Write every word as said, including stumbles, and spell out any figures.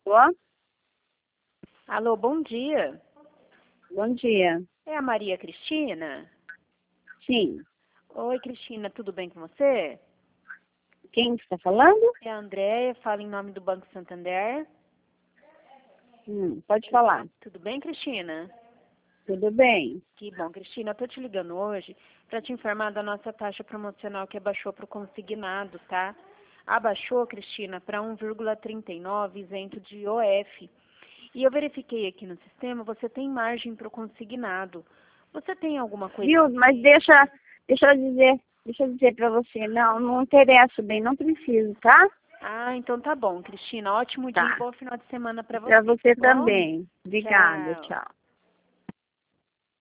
Ó, Alô, bom dia. bom dia. É a Maria Cristina? Sim. Oi, Cristina, tudo bem com você? Quem está falando? É a Andréia, fala em nome do Banco Santander. Hum, pode falar. Tudo bem, Cristina? Tudo bem. Que bom, Cristina. Eu tô te ligando hoje para te informar da nossa taxa promocional que abaixou para o consignado, tá? Abaixou, Cristina, para um vírgula trinta e nove isento de O F. E eu verifiquei aqui no sistema, você tem margem para o consignado. Você tem alguma coisa... Viu? Mas deixa, deixa eu dizer, deixa eu dizer para você, não, não interessa bem, não preciso, tá? Ah, então tá bom, Cristina. Ótimo dia Tá. e bom final de semana para você. Para você tá bom? também. Obrigada, Tchau. tchau.